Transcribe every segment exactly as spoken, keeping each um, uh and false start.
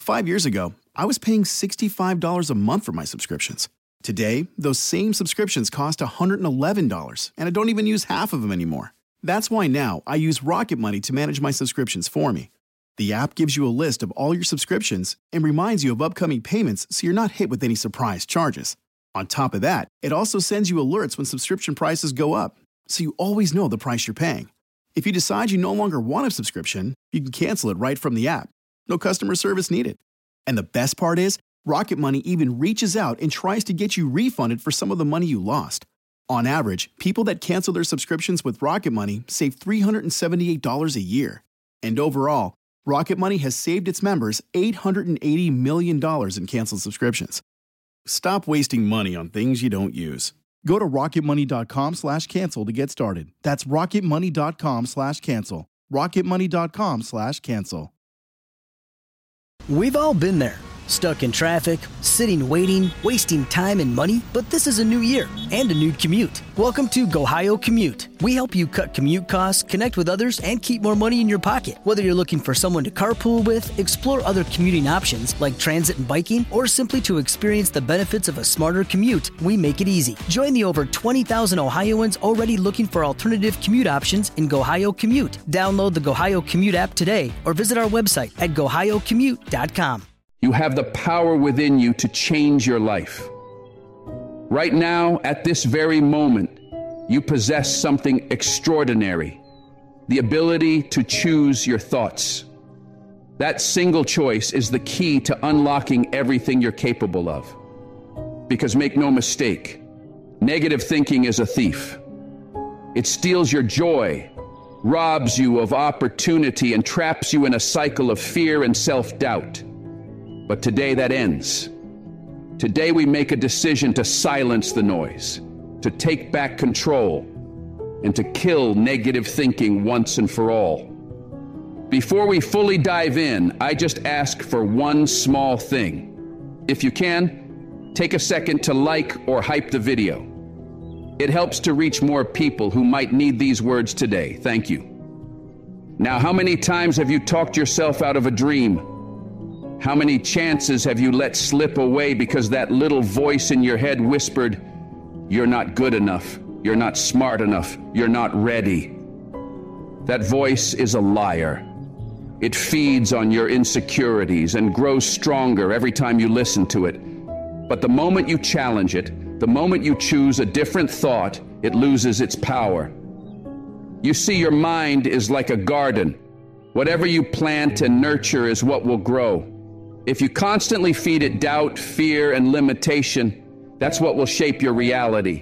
Five years ago, I was paying sixty-five dollars a month for my subscriptions. Today, those same subscriptions cost one hundred eleven dollars, and I don't even use half of them anymore. That's why now I use Rocket Money to manage my subscriptions for me. The app gives you a list of all your subscriptions and reminds you of upcoming payments so you're not hit with any surprise charges. On top of that, it also sends you alerts when subscription prices go up, so you always know the price you're paying. If you decide you no longer want a subscription, you can cancel it right from the app. No customer service needed. And the best part is, Rocket Money even reaches out and tries to get you refunded for some of the money you lost. On average, people that cancel their subscriptions with Rocket Money save three hundred seventy-eight dollars a year. And overall, Rocket Money has saved its members eight hundred eighty million dollars in canceled subscriptions. Stop wasting money on things you don't use. Go to rocketmoney.com slash cancel to get started. That's rocketmoney.com slash cancel. rocketmoney.com slash cancel. We've all been there. Stuck in traffic, sitting waiting, wasting time and money, but this is a new year and a new commute. Welcome to GoHio Commute. We help you cut commute costs, connect with others, and keep more money in your pocket. Whether you're looking for someone to carpool with, explore other commuting options like transit and biking, or simply to experience the benefits of a smarter commute, we make it easy. Join the over twenty thousand Ohioans already looking for alternative commute options in GoHio Commute. Download the GoHio Commute app today or visit our website at go hio commute dot com. You have the power within you to change your life. Right now, at this very moment, you possess something extraordinary, the ability to choose your thoughts. That single choice is the key to unlocking everything you're capable of. Because make no mistake, negative thinking is a thief. It steals your joy, robs you of opportunity, and traps you in a cycle of fear and self-doubt. But today that ends. Today we make a decision to silence the noise, to take back control, and to kill negative thinking once and for all. Before we fully dive in, I just ask for one small thing. If you can, take a second to like or hype the video. It helps to reach more people who might need these words today. Thank you. Now, how many times have you talked yourself out of a dream? How many chances have you let slip away because that little voice in your head whispered, "You're not good enough, you're not smart enough, you're not ready"? That voice is a liar. It feeds on your insecurities and grows stronger every time you listen to it. But the moment you challenge it, the moment you choose a different thought, it loses its power. You see, your mind is like a garden. Whatever you plant and nurture is what will grow. If you constantly feed it doubt, fear, and limitation, that's what will shape your reality.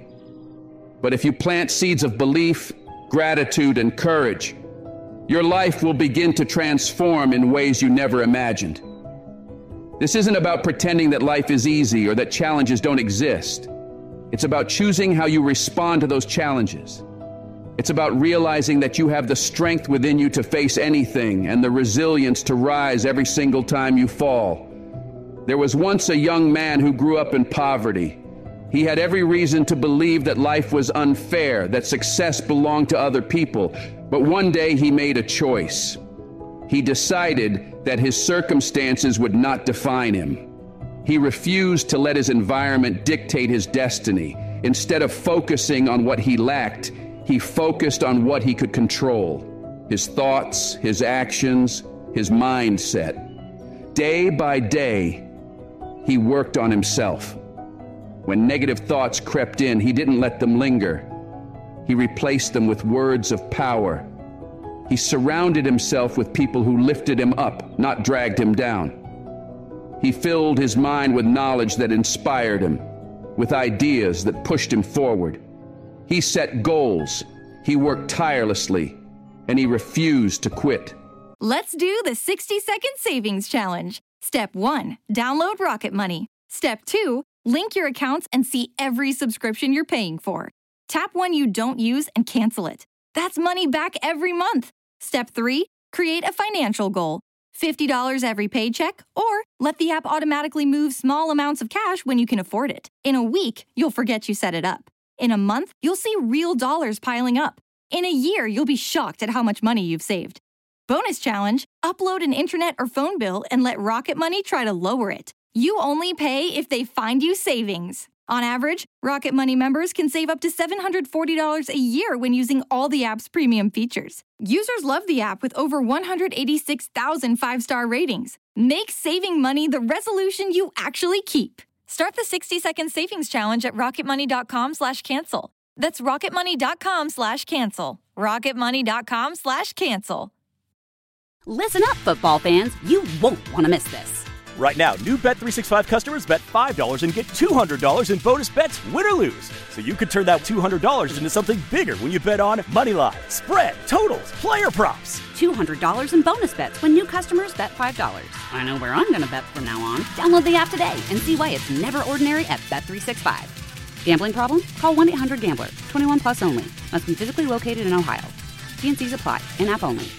But if you plant seeds of belief, gratitude, and courage, your life will begin to transform in ways you never imagined. This isn't about pretending that life is easy or that challenges don't exist. It's about choosing how you respond to those challenges. It's about realizing that you have the strength within you to face anything and the resilience to rise every single time you fall. There was once a young man who grew up in poverty. He had every reason to believe that life was unfair, that success belonged to other people. But one day he made a choice. He decided that his circumstances would not define him. He refused to let his environment dictate his destiny. Instead of focusing on what he lacked, he focused on what he could control: his thoughts, his actions, his mindset. Day by day, he worked on himself. When negative thoughts crept in, he didn't let them linger. He replaced them with words of power. He surrounded himself with people who lifted him up, not dragged him down. He filled his mind with knowledge that inspired him, with ideas that pushed him forward. He set goals, he worked tirelessly, and he refused to quit. Let's do the sixty second savings challenge. Step one, download Rocket Money. Step two, link your accounts and see every subscription you're paying for. Tap one you don't use and cancel it. That's money back every month. Step three, create a financial goal. fifty dollars every paycheck, or let the app automatically move small amounts of cash when you can afford it. In a week, you'll forget you set it up. In a month, you'll see real dollars piling up. In a year, you'll be shocked at how much money you've saved. Bonus challenge, upload an internet or phone bill and let Rocket Money try to lower it. You only pay if they find you savings. On average, Rocket Money members can save up to seven hundred forty dollars a year when using all the app's premium features. Users love the app with over one hundred eighty-six thousand five-star ratings. Make saving money the resolution you actually keep. Start the sixty-second savings challenge at rocketmoney.com slash cancel. That's rocketmoney.com slash cancel. rocketmoney.com slash cancel. Listen up, football fans. You won't want to miss this. Right now, new Bet three sixty-five customers bet five dollars and get two hundred dollars in bonus bets, win or lose. So you could turn that two hundred dollars into something bigger when you bet on money line, spread, totals, player props. two hundred dollars in bonus bets when new customers bet five dollars. I know where I'm going to bet from now on. Download the app today and see why it's never ordinary at Bet three sixty-five. Gambling problem? Call one eight hundred gambler. twenty-one plus only. Must be physically located in Ohio. T and C's apply. In-app only.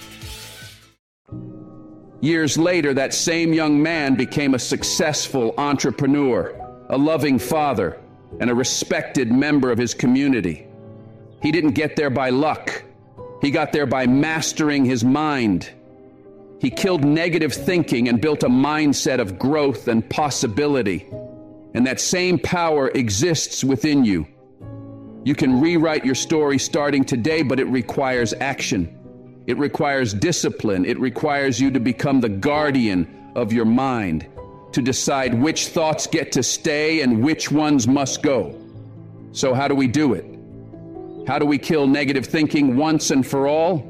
Years later, that same young man became a successful entrepreneur, a loving father, and a respected member of his community. He didn't get there by luck. He got there by mastering his mind. He killed negative thinking and built a mindset of growth and possibility. And that same power exists within you. You can rewrite your story starting today, but it requires action. It requires discipline. It requires you to become the guardian of your mind, to decide which thoughts get to stay and which ones must go. So how do we do it? How do we kill negative thinking once and for all?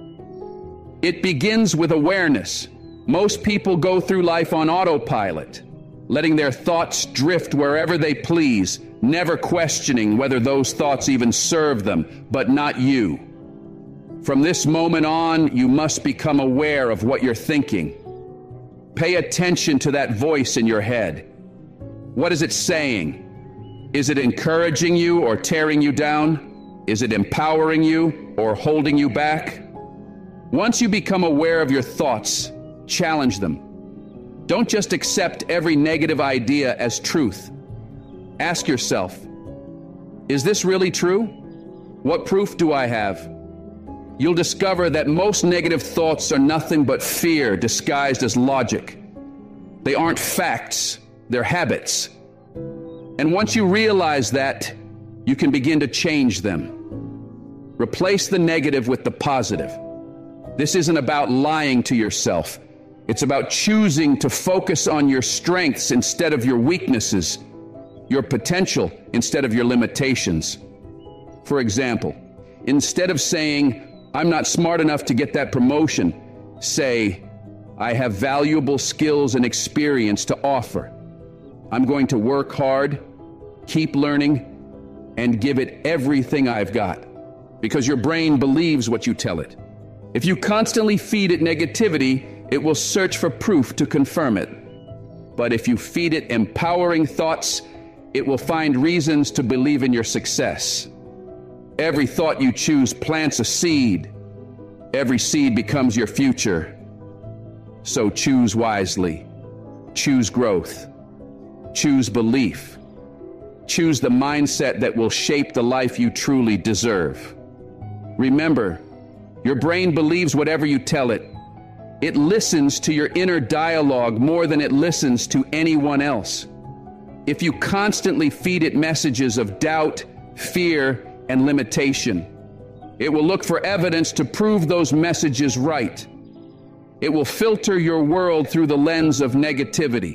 It begins with awareness. Most people go through life on autopilot, letting their thoughts drift wherever they please, never questioning whether those thoughts even serve them, but not you. From this moment on, you must become aware of what you're thinking. Pay attention to that voice in your head. What is it saying? Is it encouraging you or tearing you down? Is it empowering you or holding you back? Once you become aware of your thoughts, challenge them. Don't just accept every negative idea as truth. Ask yourself, is this really true? What proof do I have? You'll discover that most negative thoughts are nothing but fear disguised as logic. They aren't facts, they're habits. And once you realize that, you can begin to change them. Replace the negative with the positive. This isn't about lying to yourself. It's about choosing to focus on your strengths instead of your weaknesses, your potential instead of your limitations. For example, instead of saying, I'm not smart enough to get that promotion, say, I have valuable skills and experience to offer. I'm going to work hard, keep learning, and give it everything I've got. Because your brain believes what you tell it. If you constantly feed it negativity, it will search for proof to confirm it. But if you feed it empowering thoughts, it will find reasons to believe in your success. Every thought you choose plants a seed. Every seed becomes your future. So choose wisely. Choose growth. Choose belief. Choose the mindset that will shape the life you truly deserve. Remember, your brain believes whatever you tell it. It listens to your inner dialogue more than it listens to anyone else. If you constantly feed it messages of doubt, fear, and limitation, it will look for evidence to prove those messages right. It will filter your world through the lens of negativity.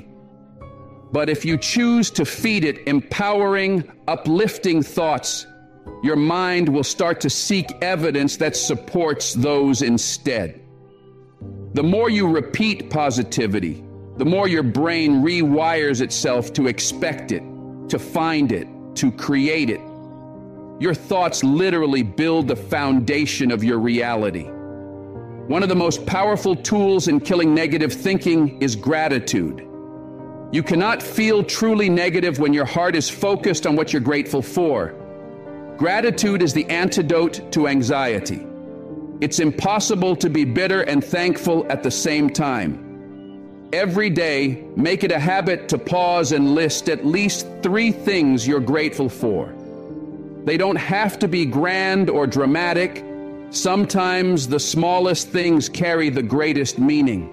But if you choose to feed it empowering, uplifting thoughts, your mind will start to seek evidence that supports those instead. The more you repeat positivity, the more your brain rewires itself to expect it, to find it, to create it. Your thoughts literally build the foundation of your reality. One of the most powerful tools in killing negative thinking is gratitude. You cannot feel truly negative when your heart is focused on what you're grateful for. Gratitude is the antidote to anxiety. It's impossible to be bitter and thankful at the same time. Every day, make it a habit to pause and list at least three things you're grateful for. They don't have to be grand or dramatic. Sometimes the smallest things carry the greatest meaning.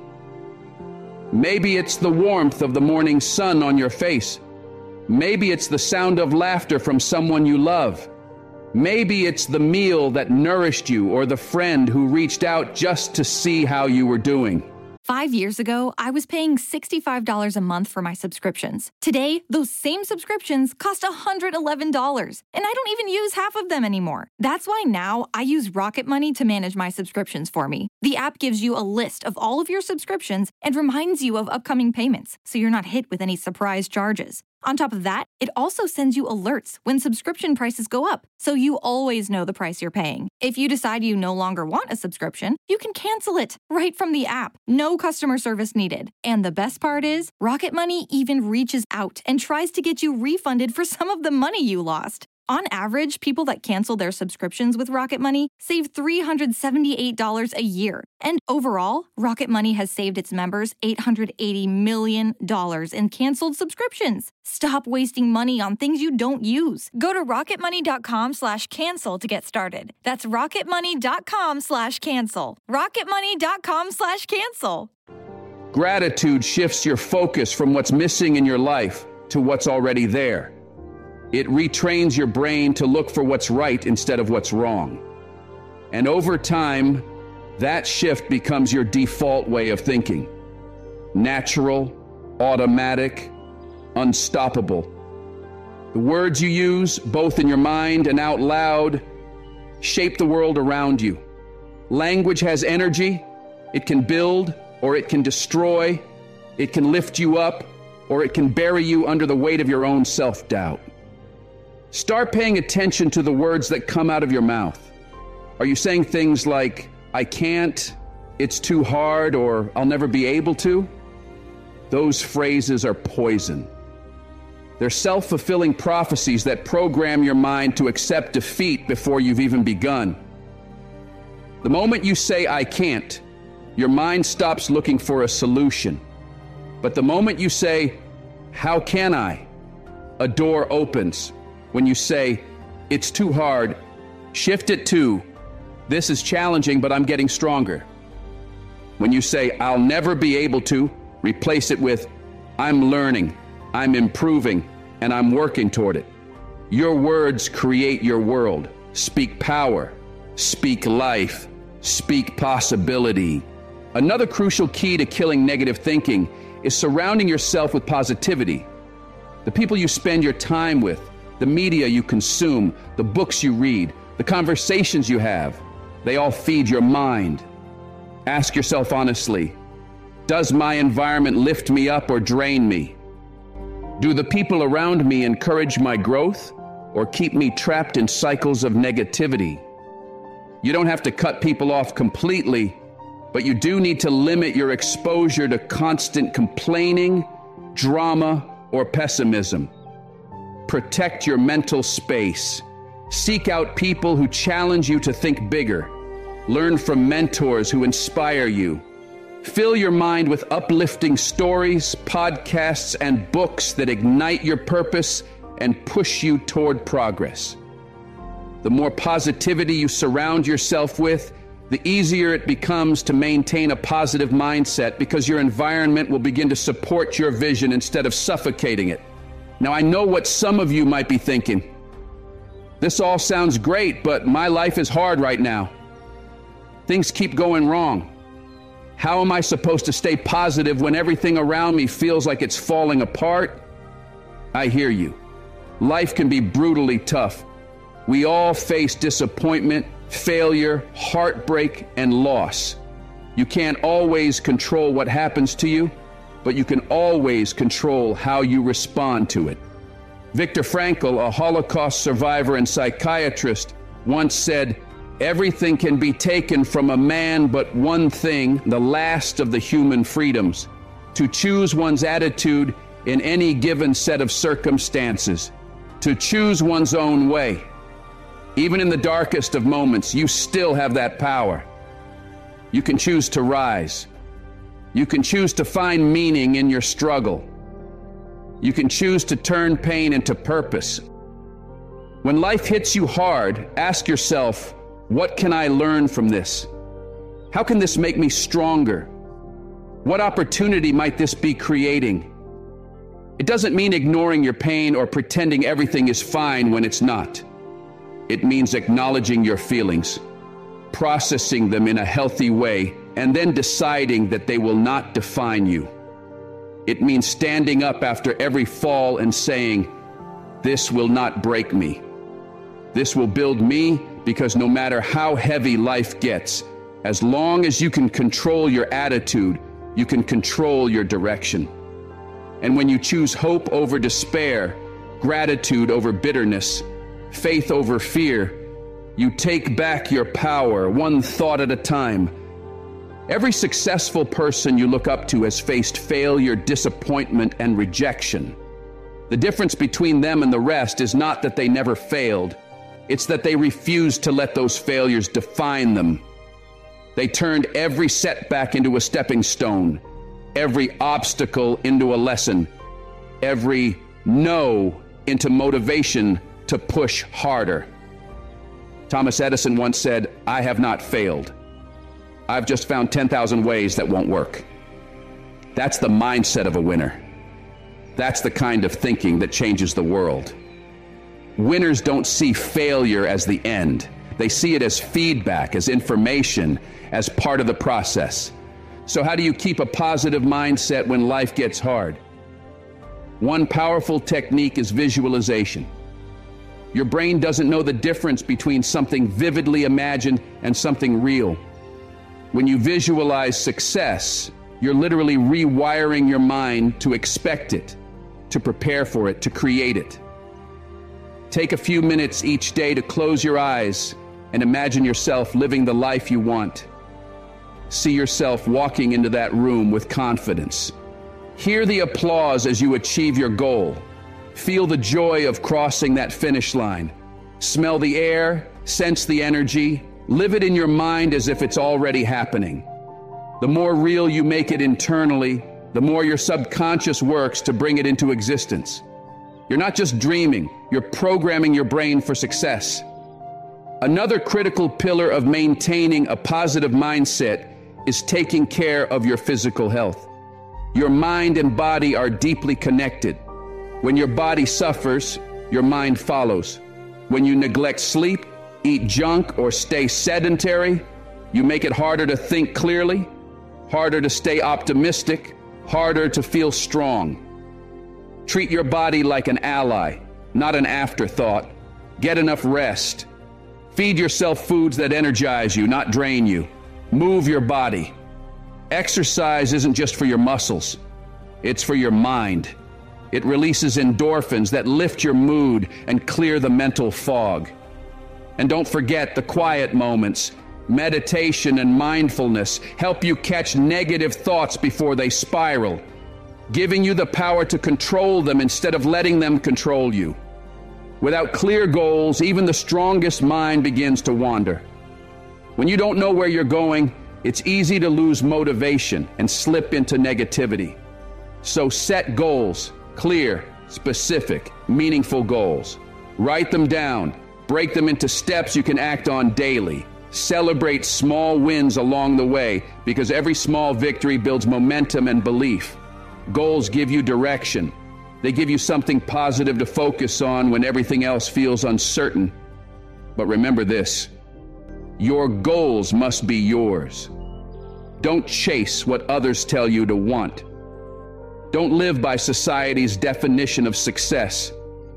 Maybe it's the warmth of the morning sun on your face. Maybe it's the sound of laughter from someone you love. Maybe it's the meal that nourished you or the friend who reached out just to see how you were doing. Five years ago, I was paying sixty-five dollars a month for my subscriptions. Today, those same subscriptions cost one hundred eleven dollars, and I don't even use half of them anymore. That's why now I use Rocket Money to manage my subscriptions for me. The app gives you a list of all of your subscriptions and reminds you of upcoming payments, so you're not hit with any surprise charges. On top of that, it also sends you alerts when subscription prices go up, so you always know the price you're paying. If you decide you no longer want a subscription, you can cancel it right from the app. No customer service needed. And the best part is, Rocket Money even reaches out and tries to get you refunded for some of the money you lost. On average, people that cancel their subscriptions with Rocket Money save three hundred seventy-eight dollars a year. And overall, Rocket Money has saved its members eight hundred eighty million dollars in canceled subscriptions. Stop wasting money on things you don't use. Go to rocketmoney.com slash cancel to get started. That's rocketmoney.com slash cancel. rocketmoney.com slash cancel. Gratitude shifts your focus from what's missing in your life to what's already there. It retrains your brain to look for what's right instead of what's wrong. And over time, that shift becomes your default way of thinking. Natural, automatic, unstoppable. The words you use, both in your mind and out loud, shape the world around you. Language has energy. It can build or it can destroy. It can lift you up or it can bury you under the weight of your own self-doubt. Start paying attention to the words that come out of your mouth. Are you saying things like, I can't, it's too hard, or I'll never be able to? Those phrases are poison. They're self-fulfilling prophecies that program your mind to accept defeat before you've even begun. The moment you say, I can't, your mind stops looking for a solution. But the moment you say, how can I? A door opens. When you say, it's too hard, shift it to, this is challenging, but I'm getting stronger. When you say, I'll never be able to, replace it with, I'm learning, I'm improving, and I'm working toward it. Your words create your world. Speak power, speak life, speak possibility. Another crucial key to killing negative thinking is surrounding yourself with positivity. The people you spend your time with, the media you consume, the books you read, the conversations you have, they all feed your mind. Ask yourself honestly, does my environment lift me up or drain me? Do the people around me encourage my growth or keep me trapped in cycles of negativity? You don't have to cut people off completely, but you do need to limit your exposure to constant complaining, drama, or pessimism. Protect your mental space. Seek out people who challenge you to think bigger. Learn from mentors who inspire you. Fill your mind with uplifting stories, podcasts, and books that ignite your purpose and push you toward progress. The more positivity you surround yourself with, the easier it becomes to maintain a positive mindset because your environment will begin to support your vision instead of suffocating it. Now, I know what some of you might be thinking. This all sounds great, but my life is hard right now. Things keep going wrong. How am I supposed to stay positive when everything around me feels like it's falling apart? I hear you. Life can be brutally tough. We all face disappointment, failure, heartbreak, and loss. You can't always control what happens to you, but you can always control how you respond to it. Viktor Frankl, a Holocaust survivor and psychiatrist, once said, everything can be taken from a man but one thing, the last of the human freedoms, to choose one's attitude in any given set of circumstances, to choose one's own way. Even in the darkest of moments, you still have that power. You can choose to rise. You can choose to find meaning in your struggle. You can choose to turn pain into purpose. When life hits you hard, ask yourself, What can I learn from this? How can this make me stronger? What opportunity might this be creating? It doesn't mean ignoring your pain or pretending everything is fine when it's not. It means acknowledging your feelings, processing them in a healthy way, and then deciding that they will not define you. It means standing up after every fall and saying, "This will not break me. This will build me, because no matter how heavy life gets, as long as you can control your attitude, you can control your direction." And when you choose hope over despair, gratitude over bitterness, faith over fear, you take back your power one thought at a time. Every successful person you look up to has faced failure, disappointment, and rejection. The difference between them and the rest is not that they never failed. It's that they refused to let those failures define them. They turned every setback into a stepping stone, every obstacle into a lesson, every no into motivation to push harder. Thomas Edison once said, "I have not failed. I've just found ten thousand ways that won't work." That's the mindset of a winner. That's the kind of thinking that changes the world. Winners don't see failure as the end. They see it as feedback, as information, as part of the process. So how do you keep a positive mindset when life gets hard? One powerful technique is visualization. Your brain doesn't know the difference between something vividly imagined and something real. When you visualize success, you're literally rewiring your mind to expect it, to prepare for it, to create it. Take a few minutes each day to close your eyes and imagine yourself living the life you want. See yourself walking into that room with confidence. Hear the applause as you achieve your goal. Feel the joy of crossing that finish line. Smell the air, sense the energy, live it in your mind as if it's already happening. The more real you make it internally, the more your subconscious works to bring it into existence. You're not just dreaming, you're programming your brain for success. Another critical pillar of maintaining a positive mindset is taking care of your physical health. Your mind and body are deeply connected. When your body suffers, your mind follows. When you neglect sleep, eat junk, or stay sedentary, you make it harder to think clearly, harder to stay optimistic, harder to feel strong. Treat your body like an ally, not an afterthought. Get enough rest. Feed yourself foods that energize you, not drain you. Move your body. Exercise isn't just for your muscles, it's for your mind. It releases endorphins that lift your mood and clear the mental fog. And don't forget the quiet moments. Meditation and mindfulness help you catch negative thoughts before they spiral, giving you the power to control them instead of letting them control you. Without clear goals, even the strongest mind begins to wander. When you don't know where you're going, it's easy to lose motivation and slip into negativity. So set goals, clear, specific, meaningful goals. Write them down, break them into steps you can act on daily. Celebrate small wins along the way, because every small victory builds momentum and belief. Goals give you direction. They give you something positive to focus on when everything else feels uncertain. But remember this, your goals must be yours. Don't chase what others tell you to want. Don't live by society's definition of success.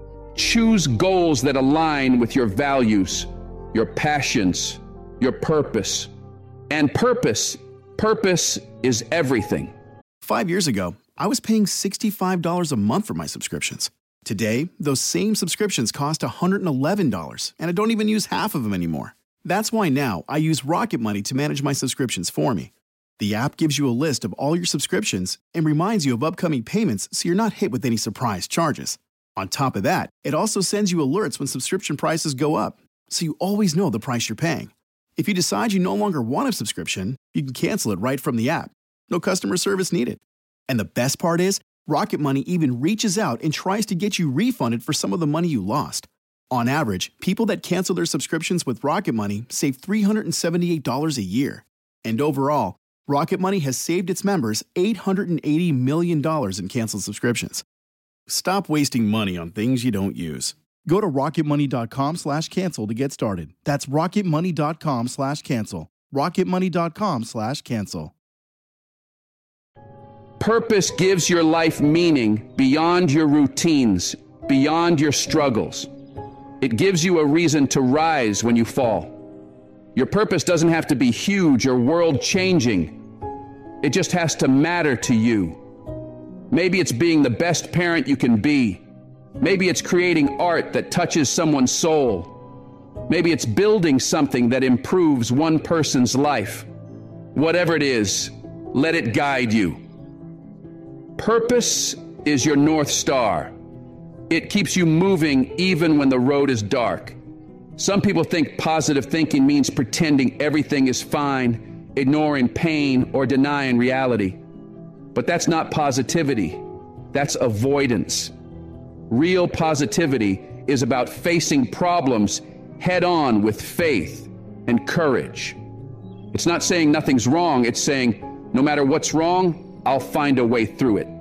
Choose goals that align with your values, your passions, your purpose. And purpose, purpose is everything. Five years ago, I was paying sixty-five dollars a month for my subscriptions. Today, those same subscriptions cost one hundred eleven dollars, and I don't even use half of them anymore. That's why now I use Rocket Money to manage my subscriptions for me. The app gives you a list of all your subscriptions and reminds you of upcoming payments so you're not hit with any surprise charges. On top of that, it also sends you alerts when subscription prices go up, so you always know the price you're paying. If you decide you no longer want a subscription, you can cancel it right from the app. No customer service needed. And the best part is, Rocket Money even reaches out and tries to get you refunded for some of the money you lost. On average, people that cancel their subscriptions with Rocket Money save three hundred seventy-eight dollars a year. And overall, Rocket Money has saved its members eight hundred eighty million dollars in canceled subscriptions. Stop wasting money on things you don't use. Go to rocketmoney.com slash cancel to get started. That's rocketmoney.com slash cancel. rocketmoney.com slash cancel. Purpose gives your life meaning beyond your routines, beyond your struggles. It gives you a reason to rise when you fall. Your purpose doesn't have to be huge or world-changing. It just has to matter to you. Maybe it's being the best parent you can be. Maybe it's creating art that touches someone's soul. Maybe it's building something that improves one person's life. Whatever it is, let it guide you. Purpose is your North Star. It keeps you moving even when the road is dark. Some people think positive thinking means pretending everything is fine, ignoring pain, or denying reality. But that's not positivity. That's avoidance. Real positivity is about facing problems head on with faith and courage. It's not saying nothing's wrong. It's saying, no matter what's wrong, I'll find a way through it.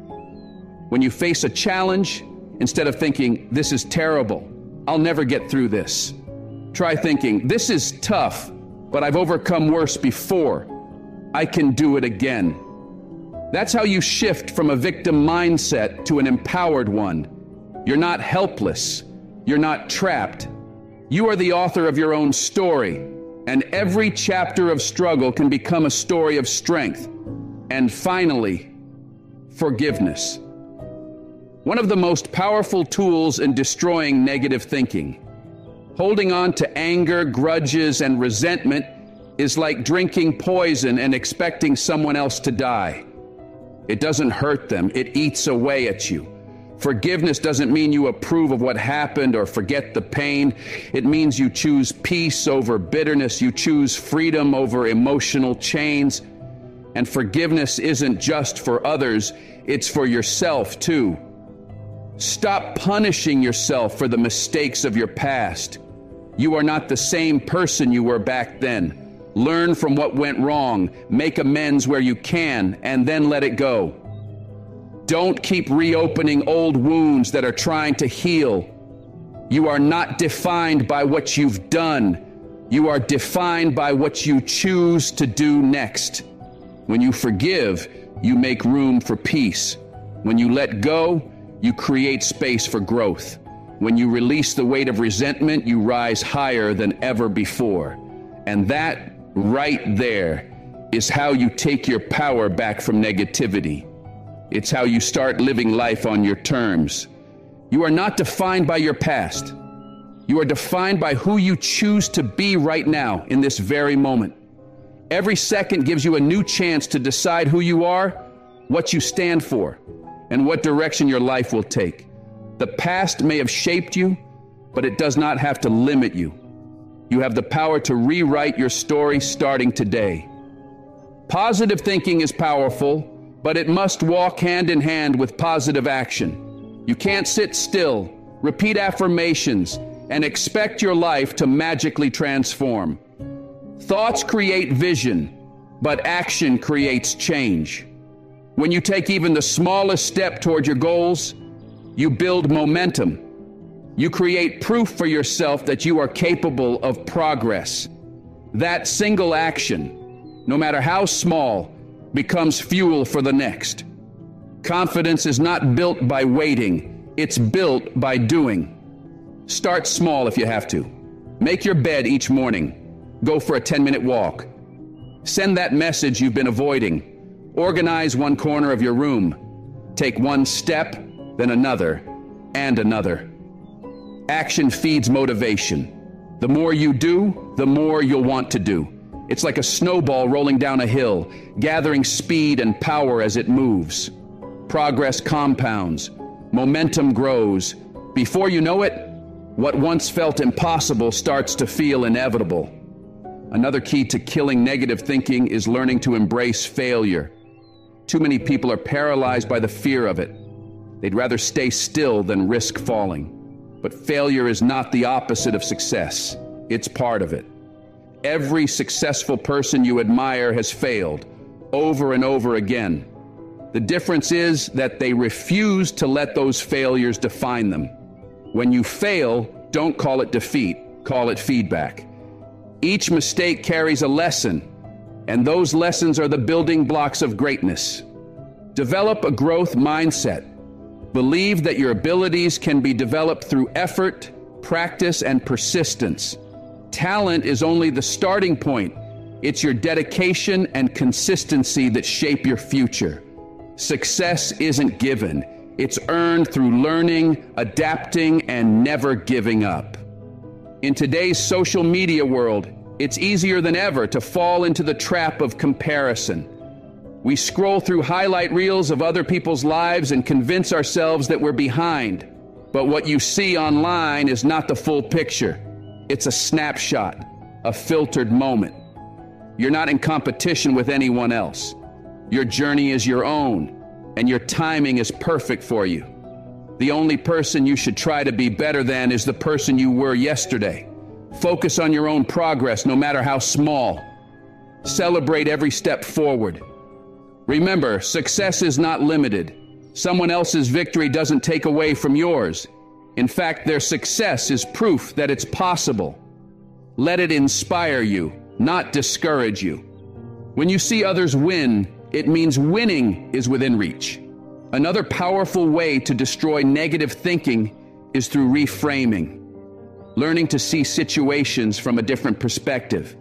When you face a challenge, instead of thinking, this is terrible, I'll never get through this, try thinking, this is tough, but I've overcome worse before. I can do it again. That's how you shift from a victim mindset to an empowered one. You're not helpless. You're not trapped. You are the author of your own story, and every chapter of struggle can become a story of strength. And finally, forgiveness. One of the most powerful tools in destroying negative thinking. Holding on to anger, grudges, and resentment is like drinking poison and expecting someone else to die. It doesn't hurt them, it eats away at you. Forgiveness doesn't mean you approve of what happened or forget the pain. It means you choose peace over bitterness, you choose freedom over emotional chains. And forgiveness isn't just for others, it's for yourself too. Stop punishing yourself for the mistakes of your past. You are not the same person you were back then. Learn from what went wrong, make amends where you can, and then let it go. Don't keep reopening old wounds that are trying to heal. You are not defined by what you've done. You are defined by what you choose to do next. When you forgive, you make room for peace. When you let go, you create space for growth. When you release the weight of resentment, you rise higher than ever before. And that right there is how you take your power back from negativity. It's how you start living life on your terms. You are not defined by your past. You are defined by who you choose to be right now in this very moment. Every second gives you a new chance to decide who you are, what you stand for, and what direction your life will take. The past may have shaped you, but it does not have to limit you. You have the power to rewrite your story starting today. Positive thinking is powerful, but it must walk hand in hand with positive action. You can't sit still, repeat affirmations, and expect your life to magically transform. Thoughts create vision, but action creates change. When you take even the smallest step toward your goals, you build momentum. You create proof for yourself that you are capable of progress. That single action, no matter how small, becomes fuel for the next. Confidence is not built by waiting, it's built by doing. Start small if you have to. Make your bed each morning. Go for a ten-minute walk. Send that message you've been avoiding. Organize one corner of your room. Take one step, then another, and another. Action feeds motivation. The more you do, the more you'll want to do. It's like a snowball rolling down a hill, gathering speed and power as it moves. Progress compounds. Momentum grows. Before you know it, what once felt impossible starts to feel inevitable. Another key to killing negative thinking is learning to embrace failure. Too many people are paralyzed by the fear of it. They'd rather stay still than risk falling. But failure is not the opposite of success. It's part of it. Every successful person you admire has failed over and over again. The difference is that they refuse to let those failures define them. When you fail, don't call it defeat, call it feedback. Each mistake carries a lesson, and those lessons are the building blocks of greatness. Develop a growth mindset. Believe that your abilities can be developed through effort, practice, and persistence. Talent is only the starting point. It's your dedication and consistency that shape your future. Success isn't given. It's earned through learning, adapting, and never giving up. In today's social media world, it's easier than ever to fall into the trap of comparison. We scroll through highlight reels of other people's lives and convince ourselves that we're behind. But what you see online is not the full picture. It's a snapshot, a filtered moment. You're not in competition with anyone else. Your journey is your own, and your timing is perfect for you. The only person you should try to be better than is the person you were yesterday. Focus on your own progress, no matter how small. Celebrate every step forward. Remember, success is not limited. Someone else's victory doesn't take away from yours. In fact, their success is proof that it's possible. Let it inspire you, not discourage you. When you see others win, it means winning is within reach. Another powerful way to destroy negative thinking is through reframing, learning to see situations from a different perspective.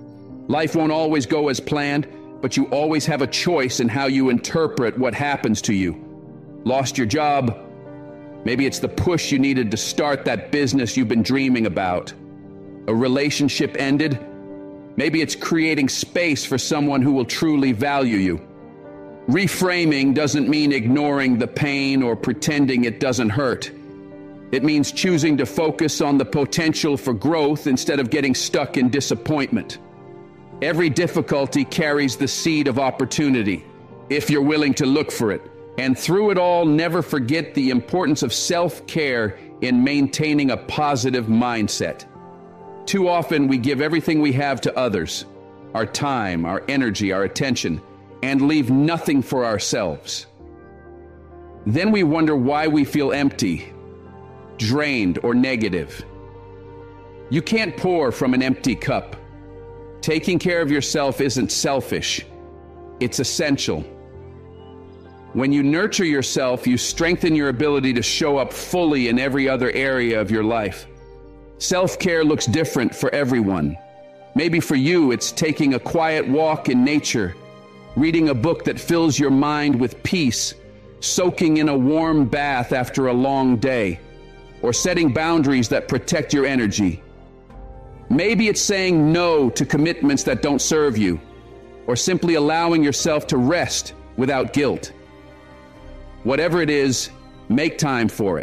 Life won't always go as planned, but you always have a choice in how you interpret what happens to you. Lost your job? Maybe it's the push you needed to start that business you've been dreaming about. A relationship ended? Maybe it's creating space for someone who will truly value you. Reframing doesn't mean ignoring the pain or pretending it doesn't hurt. It means choosing to focus on the potential for growth instead of getting stuck in disappointment. Every difficulty carries the seed of opportunity, if you're willing to look for it. And through it all, never forget the importance of self-care in maintaining a positive mindset. Too often we give everything we have to others, our time, our energy, our attention, and leave nothing for ourselves. Then we wonder why we feel empty, drained, or negative. You can't pour from an empty cup. Taking care of yourself isn't selfish, it's essential. When you nurture yourself, you strengthen your ability to show up fully in every other area of your life. Self-care looks different for everyone. Maybe for you, it's taking a quiet walk in nature, reading a book that fills your mind with peace, soaking in a warm bath after a long day, or setting boundaries that protect your energy. Maybe it's saying no to commitments that don't serve you, or simply allowing yourself to rest without guilt. Whatever it is, make time for it.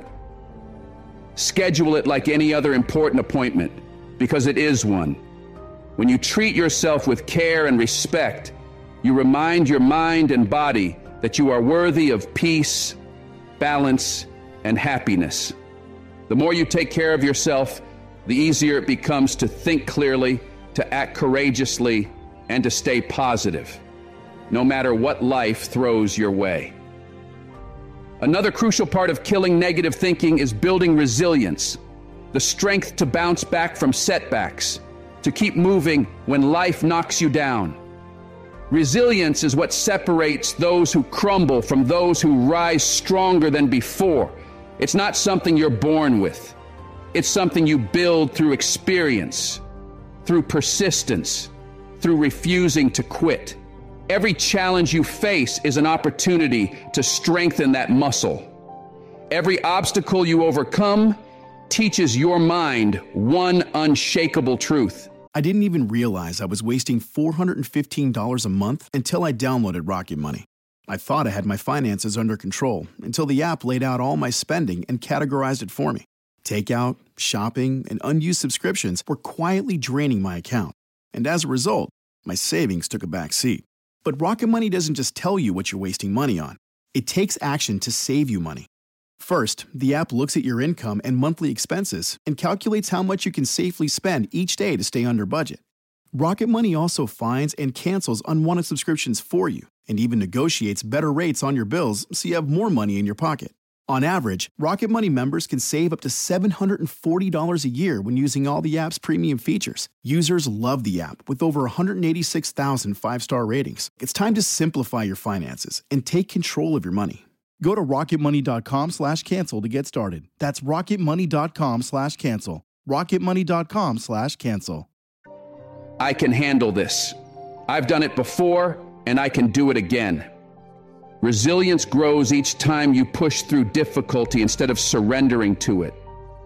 Schedule it like any other important appointment, because it is one. When you treat yourself with care and respect, you remind your mind and body that you are worthy of peace, balance, and happiness. The more you take care of yourself, the easier it becomes to think clearly, to act courageously, and to stay positive, no matter what life throws your way. Another crucial part of killing negative thinking is building resilience, the strength to bounce back from setbacks, to keep moving when life knocks you down. Resilience is what separates those who crumble from those who rise stronger than before. It's not something you're born with. It's something you build through experience, through persistence, through refusing to quit. Every challenge you face is an opportunity to strengthen that muscle. Every obstacle you overcome teaches your mind one unshakable truth. I didn't even realize I was wasting four hundred fifteen dollars a month until I downloaded Rocket Money. I thought I had my finances under control until the app laid out all my spending and categorized it for me. Takeout, shopping, and unused subscriptions were quietly draining my account. And as a result, my savings took a back seat. But Rocket Money doesn't just tell you what you're wasting money on. It takes action to save you money. First, the app looks at your income and monthly expenses and calculates how much you can safely spend each day to stay under budget. Rocket Money also finds and cancels unwanted subscriptions for you and even negotiates better rates on your bills so you have more money in your pocket. On average, Rocket Money members can save up to seven hundred forty dollars a year when using all the app's premium features. Users love the app with over one hundred eighty-six thousand five-star ratings. It's time to simplify your finances and take control of your money. Go to rocketmoney.com slash cancel to get started. That's rocketmoney.com slash cancel. rocketmoney.com slash cancel. I can handle this. I've done it before, and I can do it again. Resilience grows each time you push through difficulty instead of surrendering to it.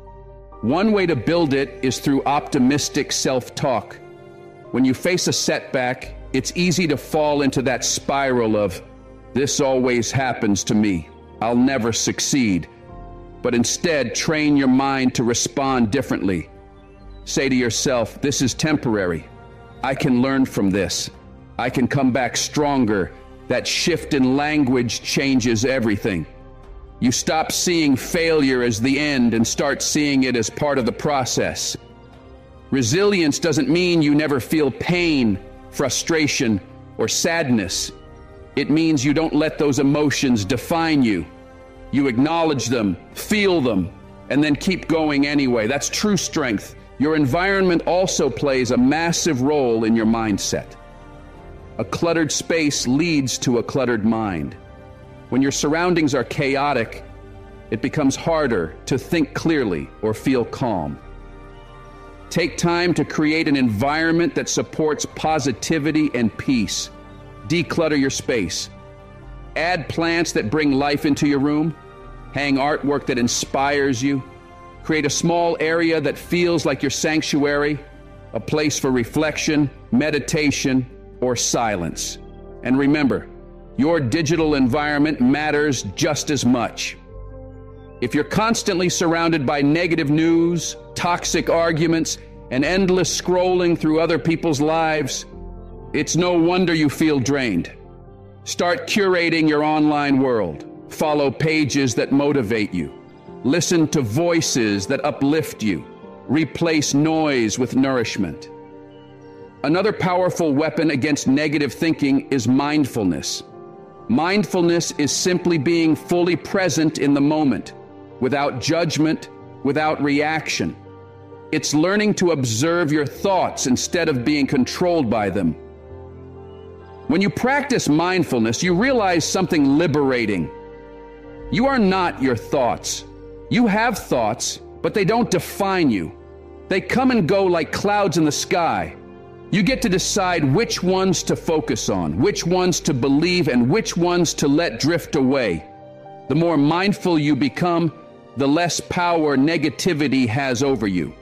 One way to build it is through optimistic self-talk. When you face a setback, it's easy to fall into that spiral of, "This always happens to me. I'll never succeed." But instead, train your mind to respond differently. Say to yourself, "This is temporary. I can learn from this. I can come back stronger." That shift in language changes everything. You stop seeing failure as the end and start seeing it as part of the process. Resilience doesn't mean you never feel pain, frustration, or sadness. It means you don't let those emotions define you. You acknowledge them, feel them, and then keep going anyway. That's true strength. Your environment also plays a massive role in your mindset. A cluttered space leads to a cluttered mind. When your surroundings are chaotic, it becomes harder to think clearly or feel calm. Take time to create an environment that supports positivity and peace. Declutter your space. Add plants that bring life into your room. Hang artwork that inspires you. Create a small area that feels like your sanctuary, a place for reflection, meditation, or silence. And remember, your digital environment matters just as much. If you're constantly surrounded by negative news, toxic arguments, and endless scrolling through other people's lives, it's no wonder you feel drained. Start curating your online world. Follow pages that motivate you. Listen to voices that uplift you. Replace noise with nourishment. Another powerful weapon against negative thinking is mindfulness. Mindfulness is simply being fully present in the moment, without judgment, without reaction. It's learning to observe your thoughts instead of being controlled by them. When you practice mindfulness, you realize something liberating. You are not your thoughts. You have thoughts, but they don't define you. They come and go like clouds in the sky. You get to decide which ones to focus on, which ones to believe, and which ones to let drift away. The more mindful you become, the less power negativity has over you.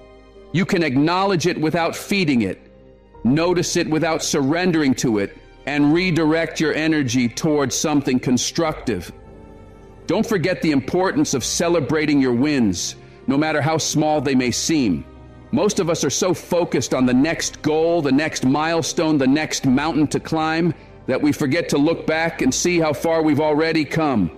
You can acknowledge it without feeding it, notice it without surrendering to it, and redirect your energy towards something constructive. Don't forget the importance of celebrating your wins, no matter how small they may seem. Most of us are so focused on the next goal, the next milestone, the next mountain to climb, that we forget to look back and see how far we've already come.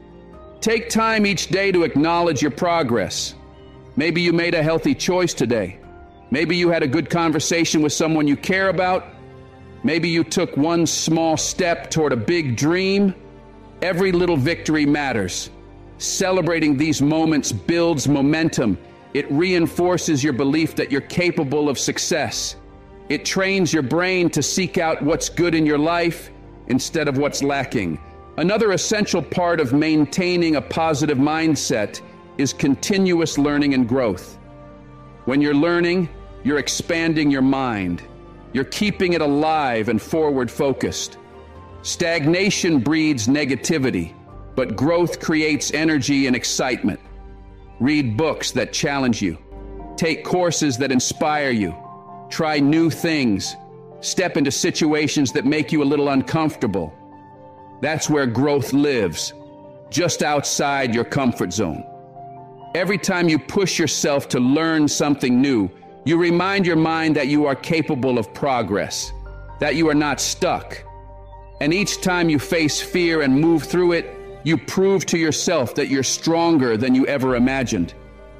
Take time each day to acknowledge your progress. Maybe you made a healthy choice today. Maybe you had a good conversation with someone you care about. Maybe you took one small step toward a big dream. Every little victory matters. Celebrating these moments builds momentum. It reinforces your belief that you're capable of success. It trains your brain to seek out what's good in your life instead of what's lacking. Another essential part of maintaining a positive mindset is continuous learning and growth. When you're learning, you're expanding your mind. You're keeping it alive and forward-focused. Stagnation breeds negativity, but growth creates energy and excitement. Read books that challenge you. Take courses that inspire you. Try new things. Step into situations that make you a little uncomfortable. That's where growth lives, just outside your comfort zone. Every time you push yourself to learn something new, you remind your mind that you are capable of progress, that you are not stuck. And each time you face fear and move through it, You prove to yourself that you're stronger than you ever imagined.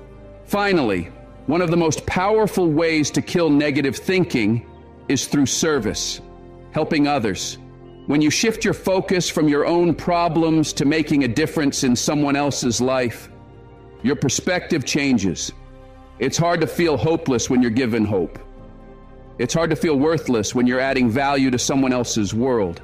Finally, one of the most powerful ways to kill negative thinking is through service, helping others. When you shift your focus from your own problems to making a difference in someone else's life, your perspective changes. It's hard to feel hopeless when you're given hope. It's hard to feel worthless when you're adding value to someone else's world.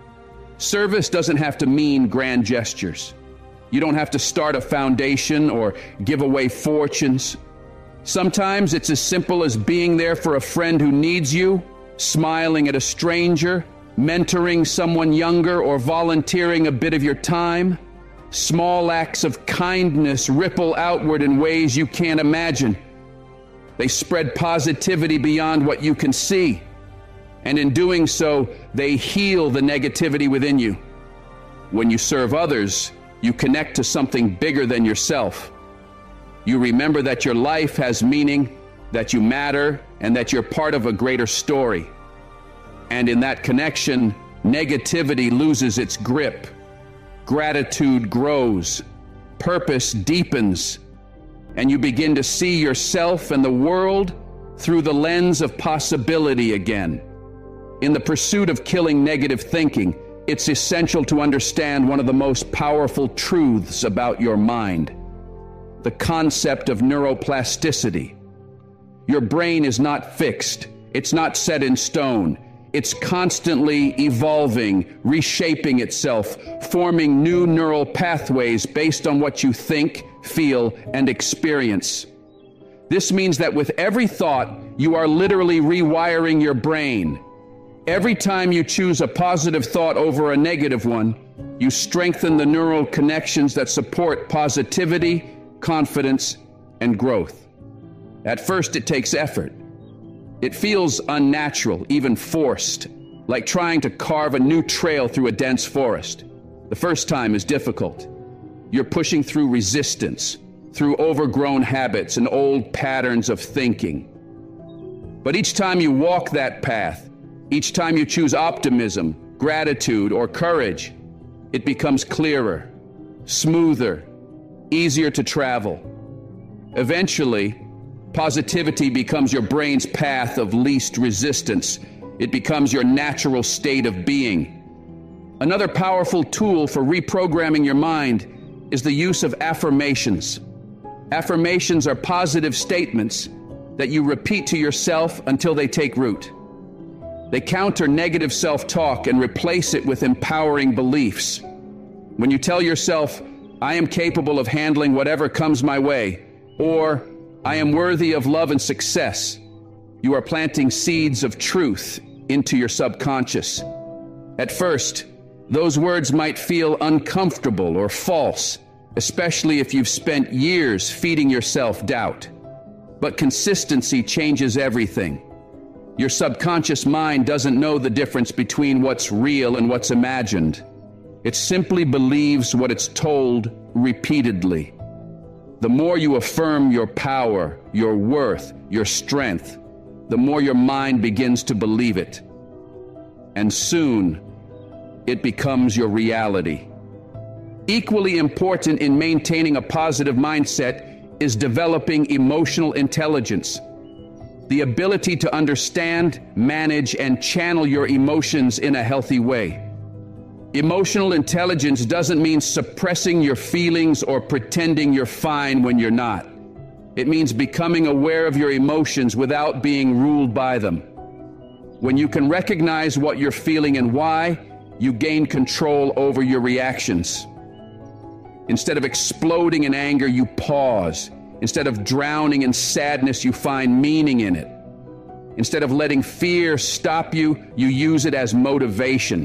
Service doesn't have to mean grand gestures. You don't have to start a foundation or give away fortunes. Sometimes it's as simple as being there for a friend who needs you, smiling at a stranger, mentoring someone younger, or volunteering a bit of your time. Small acts of kindness ripple outward in ways you can't imagine. They spread positivity beyond what you can see. And in doing so, they heal the negativity within you. When you serve others, you connect to something bigger than yourself. You remember that your life has meaning, that you matter, and that you're part of a greater story. And in that connection, negativity loses its grip. Gratitude grows. Purpose deepens. And you begin to see yourself and the world through the lens of possibility again. In the pursuit of killing negative thinking, it's essential to understand one of the most powerful truths about your mind: the concept of neuroplasticity. Your brain is not fixed. It's not set in stone. It's constantly evolving, reshaping itself, forming new neural pathways based on what you think, feel, and experience. This means that with every thought, you are literally rewiring your brain. Every time you choose a positive thought over a negative one, you strengthen the neural connections that support positivity, confidence, and growth. At first, it takes effort. It feels unnatural, even forced, like trying to carve a new trail through a dense forest. The first time is difficult. You're pushing through resistance, through overgrown habits and old patterns of thinking. But each time you walk that path, each time you choose optimism, gratitude, or courage, it becomes clearer, smoother, easier to travel. Eventually, positivity becomes your brain's path of least resistance. It becomes your natural state of being. Another powerful tool for reprogramming your mind is the use of affirmations. Affirmations are positive statements that you repeat to yourself until they take root. They counter negative self-talk and replace it with empowering beliefs. When you tell yourself, "I am capable of handling whatever comes my way," or "I am worthy of love and success," you are planting seeds of truth into your subconscious. At first, those words might feel uncomfortable or false, especially if you've spent years feeding yourself doubt. But consistency changes everything. Your subconscious mind doesn't know the difference between what's real and what's imagined. It simply believes what it's told repeatedly. The more you affirm your power, your worth, your strength, the more your mind begins to believe it. And soon, it becomes your reality. Equally important in maintaining a positive mindset is developing emotional intelligence. The ability to understand, manage, and channel your emotions in a healthy way. Emotional intelligence doesn't mean suppressing your feelings or pretending you're fine when you're not. It means becoming aware of your emotions without being ruled by them. When you can recognize what you're feeling and why, you gain control over your reactions. Instead of exploding in anger, you pause. Instead of drowning in sadness, you find meaning in it. Instead of letting fear stop you, you use it as motivation.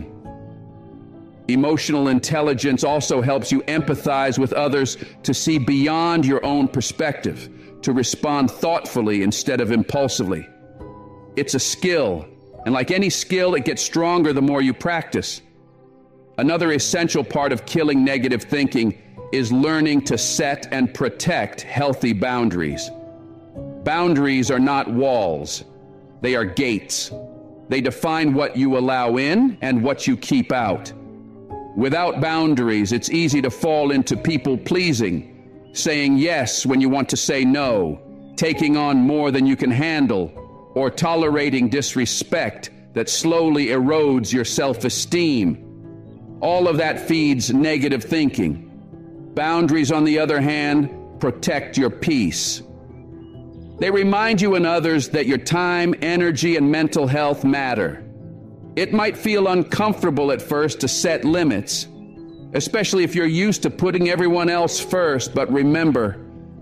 Emotional intelligence also helps you empathize with others, to see beyond your own perspective, to respond thoughtfully instead of impulsively. It's a skill, and like any skill, it gets stronger the more you practice. Another essential part of killing negative thinking is learning to set and protect healthy boundaries. Boundaries are not walls. They are gates. They define what you allow in and what you keep out. Without boundaries, it's easy to fall into people-pleasing, saying yes when you want to say no, taking on more than you can handle, or tolerating disrespect that slowly erodes your self-esteem. All of that feeds negative thinking. Boundaries, on the other hand, protect your peace. They remind you and others that your time, energy, and mental health matter. It might feel uncomfortable at first to set limits, especially if you're used to putting everyone else first, but remember,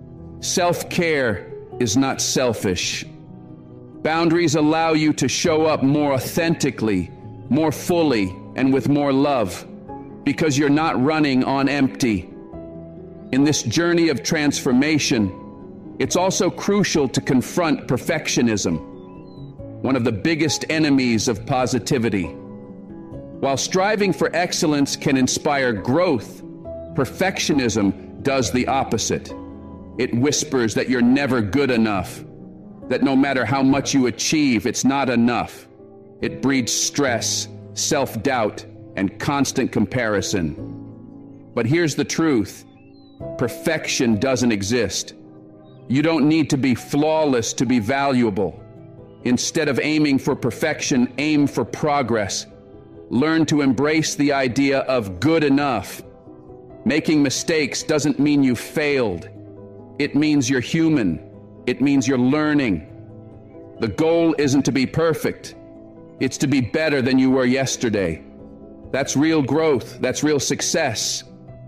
self-care is not selfish. Boundaries allow you to show up more authentically, more fully, and with more love, because you're not running on empty. In this journey of transformation, it's also crucial to confront perfectionism, one of the biggest enemies of positivity. While striving for excellence can inspire growth, perfectionism does the opposite. It whispers that you're never good enough, that no matter how much you achieve, it's not enough. It breeds stress, self-doubt, and constant comparison. But here's the truth. Perfection doesn't exist. You don't need to be flawless to be valuable. Instead of aiming for perfection, aim for progress. Learn to embrace the idea of good enough. Making mistakes doesn't mean you failed. It means you're human. It means you're learning. The goal isn't to be perfect. It's to be better than you were yesterday. That's real growth. That's real success.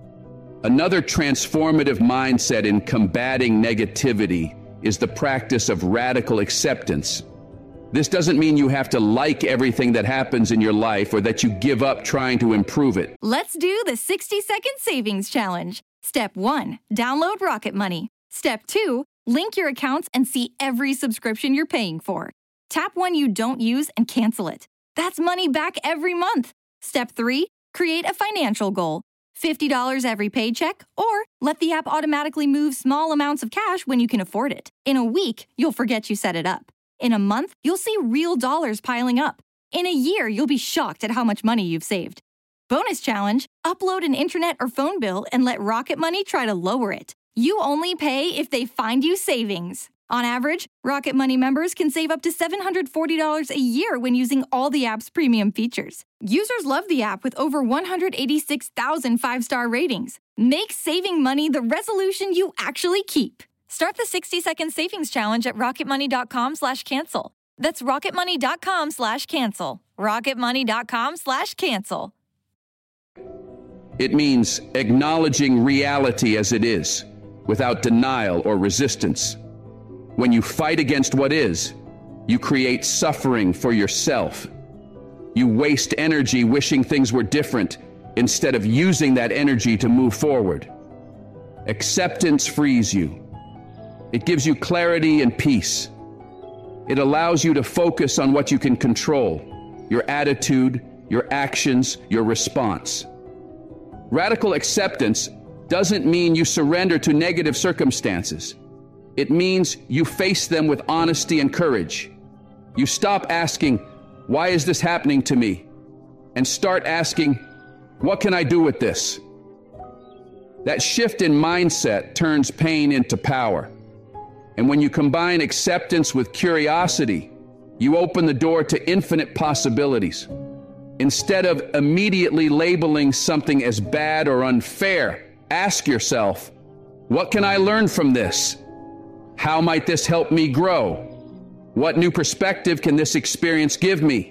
Another transformative mindset in combating negativity is the practice of radical acceptance. This doesn't mean you have to like everything that happens in your life or that you give up trying to improve it. Let's do the sixty second Savings Challenge. Step one, download Rocket Money. Step two, link your accounts and see every subscription you're paying for. Tap one you don't use and cancel it. That's money back every month. Step three, create a financial goal. fifty dollars every paycheck, or let the app automatically move small amounts of cash when you can afford it. In a week, you'll forget you set it up. In a month, you'll see real dollars piling up. In a year, you'll be shocked at how much money you've saved. Bonus challenge, upload an internet or phone bill and let Rocket Money try to lower it. You only pay if they find you savings. On average, Rocket Money members can save up to seven hundred forty dollars a year when using all the app's premium features. Users love the app with over one hundred eighty-six thousand five-star ratings. Make saving money the resolution you actually keep. Start the sixty second Savings Challenge at rocketmoney.com slash cancel. That's rocketmoney.com slash cancel. rocketmoney.com slash cancel. It means acknowledging reality as it is, without denial or resistance. When you fight against what is, you create suffering for yourself. You waste energy wishing things were different instead of using that energy to move forward. Acceptance frees you. It gives you clarity and peace. It allows you to focus on what you can control, your attitude, your actions, your response. Radical acceptance doesn't mean you surrender to negative circumstances. It means you face them with honesty and courage. You stop asking, "Why is this happening to me?" and start asking, "What can I do with this?" That shift in mindset turns pain into power. And when you combine acceptance with curiosity, you open the door to infinite possibilities. Instead of immediately labeling something as bad or unfair, ask yourself, what can I learn from this? How might this help me grow? What new perspective can this experience give me?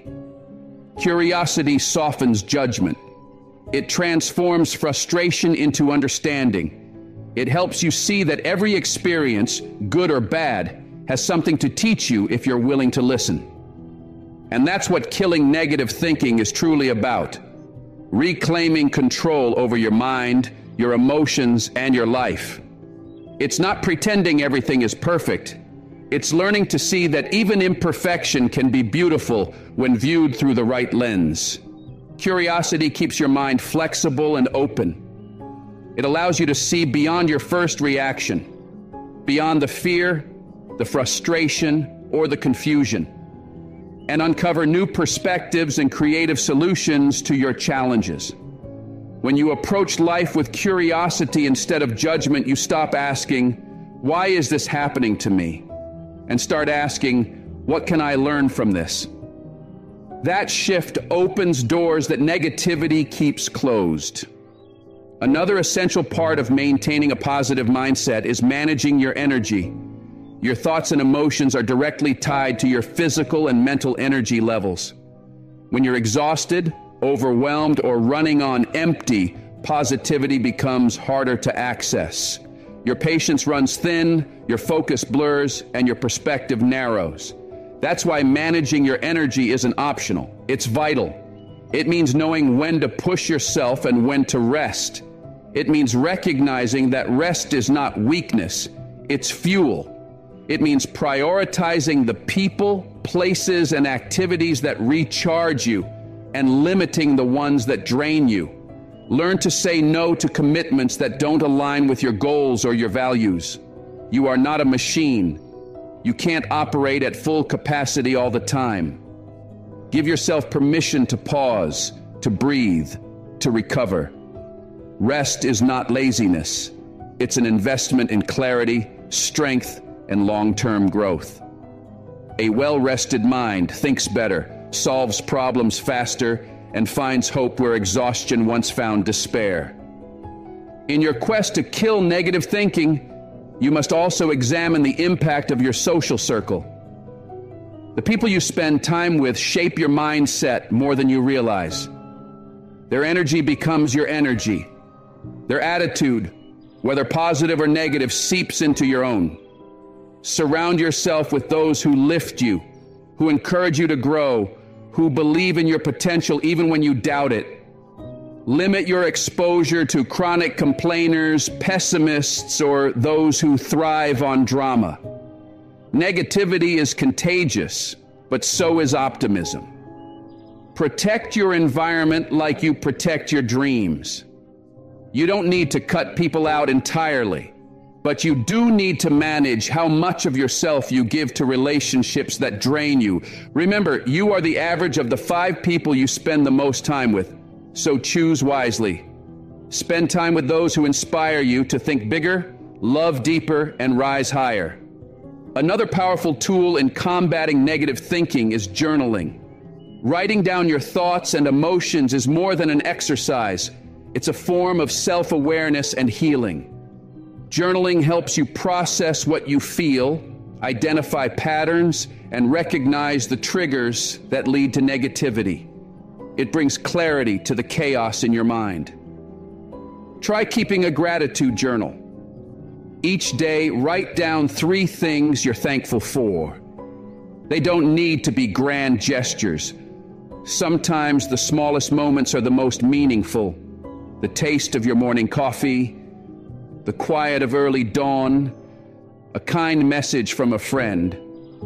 Curiosity softens judgment. It transforms frustration into understanding. It helps you see that every experience, good or bad, has something to teach you if you're willing to listen. And that's what killing negative thinking is truly about. Reclaiming control over your mind, your emotions, and your life. It's not pretending everything is perfect. It's learning to see that even imperfection can be beautiful when viewed through the right lens. Curiosity keeps your mind flexible and open. It allows you to see beyond your first reaction, beyond the fear, the frustration, or the confusion, and uncover new perspectives and creative solutions to your challenges. When you approach life with curiosity instead of judgment, you stop asking, why is this happening to me? And start asking, what can I learn from this? That shift opens doors that negativity keeps closed. Another essential part of maintaining a positive mindset is managing your energy. Your thoughts and emotions are directly tied to your physical and mental energy levels. When you're exhausted, overwhelmed, or running on empty, positivity becomes harder to access. Your patience runs thin, your focus blurs, and your perspective narrows. That's why managing your energy isn't optional. It's vital. It means knowing when to push yourself and when to rest. It means recognizing that rest is not weakness, it's fuel. It means prioritizing the people, places, and activities that recharge you and limiting the ones that drain you. Learn to say no to commitments that don't align with your goals or your values. You are not a machine. You can't operate at full capacity all the time. Give yourself permission to pause, to breathe, to recover. Rest is not laziness. It's an investment in clarity, strength, and long-term growth. A well-rested mind thinks better, solves problems faster, and finds hope where exhaustion once found despair. In your quest to kill negative thinking, you must also examine the impact of your social circle. The people you spend time with shape your mindset more than you realize. Their energy becomes your energy. Their attitude, whether positive or negative, seeps into your own. Surround yourself with those who lift you, who encourage you to grow, who believe in your potential even when you doubt it. Limit your exposure to chronic complainers, pessimists, or those who thrive on drama. Negativity is contagious, but so is optimism. Protect your environment like you protect your dreams. You don't need to cut people out entirely, but you do need to manage how much of yourself you give to relationships that drain you. Remember, you are the average of the five people you spend the most time with, so choose wisely. Spend time with those who inspire you to think bigger, love deeper, and rise higher. Another powerful tool in combating negative thinking is journaling. Writing down your thoughts and emotions is more than an exercise. It's a form of self-awareness and healing. Journaling helps you process what you feel, identify patterns, and recognize the triggers that lead to negativity. It brings clarity to the chaos in your mind. Try keeping a gratitude journal. Each day, write down three things you're thankful for. They don't need to be grand gestures. Sometimes the smallest moments are the most meaningful. The taste of your morning coffee, the quiet of early dawn, a kind message from a friend.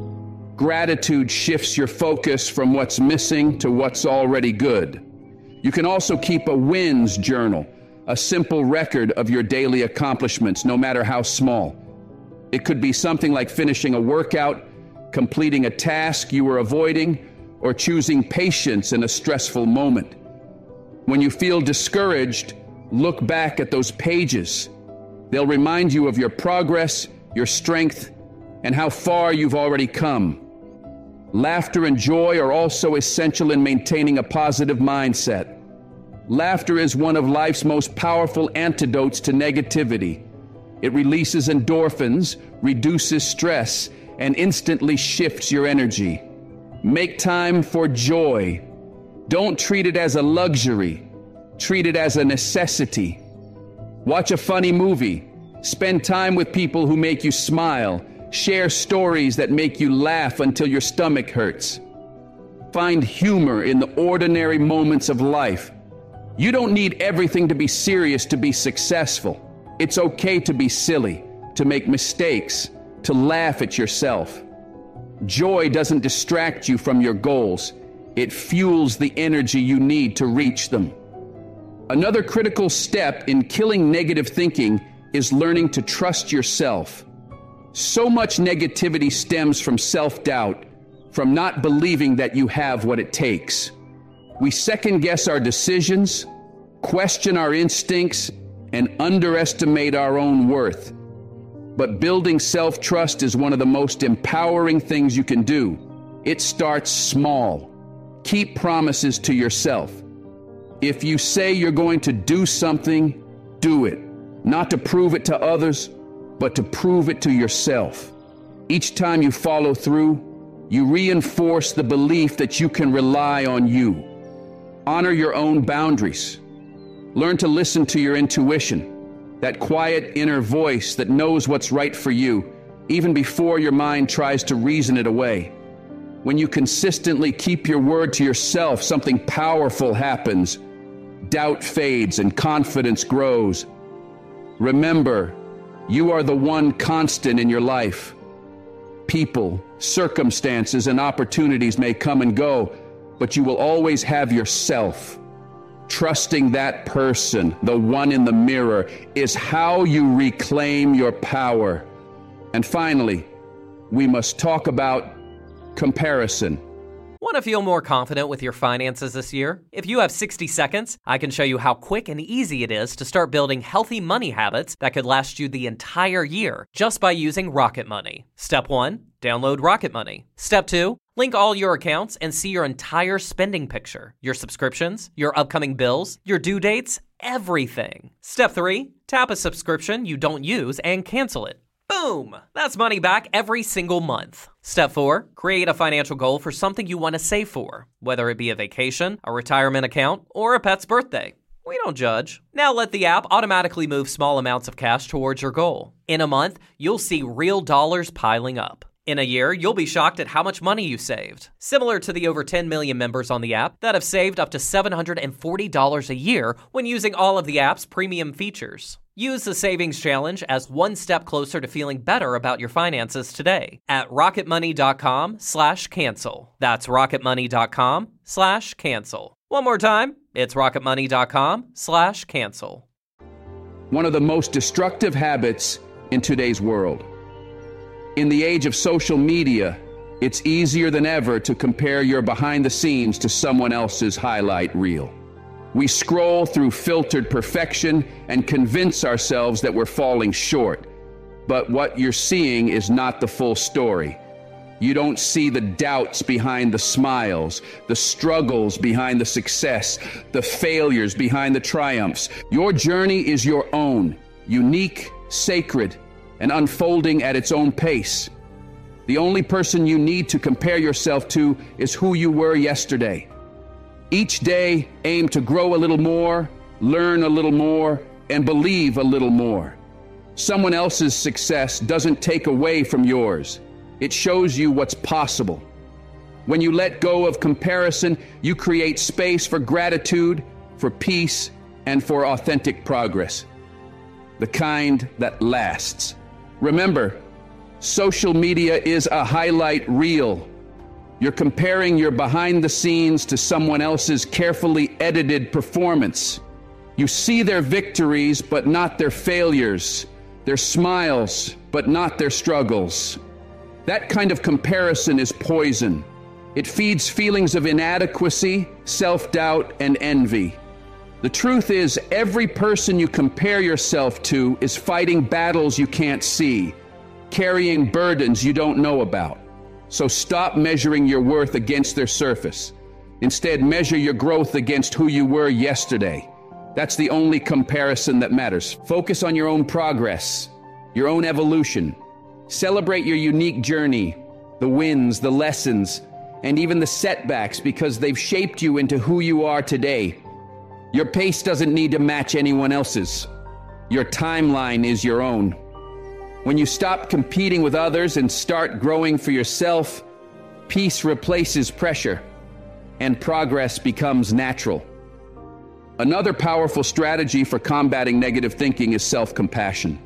Gratitude shifts your focus from what's missing to what's already good. You can also keep a wins journal, a simple record of your daily accomplishments, no matter how small. It could be something like finishing a workout, completing a task you were avoiding, or choosing patience in a stressful moment. When you feel discouraged, look back at those pages. They'll remind you of your progress, your strength, and how far you've already come. Laughter and joy are also essential in maintaining a positive mindset. Laughter is one of life's most powerful antidotes to negativity. It releases endorphins, reduces stress, and instantly shifts your energy. Make time for joy. Don't treat it as a luxury. Treat it as a necessity. Watch a funny movie. Spend time with people who make you smile. Share stories that make you laugh until your stomach hurts. Find humor in the ordinary moments of life. You don't need everything to be serious to be successful. It's okay to be silly, to make mistakes, to laugh at yourself. Joy doesn't distract you from your goals. It fuels the energy you need to reach them. Another critical step in killing negative thinking is learning to trust yourself. So much negativity stems from self-doubt, from not believing that you have what it takes. We second-guess our decisions, question our instincts, and underestimate our own worth. But building self-trust is one of the most empowering things you can do. It starts small. Keep promises to yourself. If you say you're going to do something, do it. Not to prove it to others, but to prove it to yourself. Each time you follow through, you reinforce the belief that you can rely on you. Honor your own boundaries. Learn to listen to your intuition, that quiet inner voice that knows what's right for you, even before your mind tries to reason it away. When you consistently keep your word to yourself, something powerful happens. Doubt fades and confidence grows. Remember, you are the one constant in your life. People, circumstances, and opportunities may come and go, but you will always have yourself. Trusting that person, the one in the mirror, is how you reclaim your power. And finally, we must talk about comparison. Want to feel more confident with your finances this year? If you have sixty seconds, I can show you how quick and easy it is to start building healthy money habits that could last you the entire year just by using Rocket Money. Step one, download Rocket Money. Step two, link all your accounts and see your entire spending picture, your subscriptions, your upcoming bills, your due dates, everything. Step three, tap a subscription you don't use and cancel it. Boom! That's money back every single month. Step four, create a financial goal for something you want to save for, whether it be a vacation, a retirement account, or a pet's birthday. We don't judge. Now let the app automatically move small amounts of cash towards your goal. In a month, you'll see real dollars piling up. In a year, you'll be shocked at how much money you saved. Similar to the over ten million members on the app that have saved up to seven hundred forty dollars a year when using all of the app's premium features. Use the Savings Challenge as one step closer to feeling better about your finances today at rocketmoney.com slash cancel. That's rocketmoney.com slash cancel. One more time, it's rocketmoney.com slash cancel. One of the most destructive habits in today's world. In the age of social media, it's easier than ever to compare your behind the scenes to someone else's highlight reel. We scroll through filtered perfection and convince ourselves that we're falling short. But what you're seeing is not the full story. You don't see the doubts behind the smiles, the struggles behind the success, the failures behind the triumphs. Your journey is your own, unique, sacred, and unfolding at its own pace. The only person you need to compare yourself to is who you were yesterday. Each day, aim to grow a little more, learn a little more, and believe a little more. Someone else's success doesn't take away from yours. It shows you what's possible. When you let go of comparison, you create space for gratitude, for peace, and for authentic progress. The kind that lasts. Remember, social media is a highlight reel. You're comparing your behind the scenes to someone else's carefully edited performance. You see their victories, but not their failures, their smiles, but not their struggles. That kind of comparison is poison. It feeds feelings of inadequacy, self-doubt, and envy. The truth is, every person you compare yourself to is fighting battles you can't see, carrying burdens you don't know about. So stop measuring your worth against their surface. Instead, measure your growth against who you were yesterday. That's the only comparison that matters. Focus on your own progress, your own evolution. Celebrate your unique journey, the wins, the lessons, and even the setbacks, because they've shaped you into who you are today. Your pace doesn't need to match anyone else's. Your timeline is your own. When you stop competing with others and start growing for yourself, peace replaces pressure, and progress becomes natural. Another powerful strategy for combating negative thinking is self-compassion.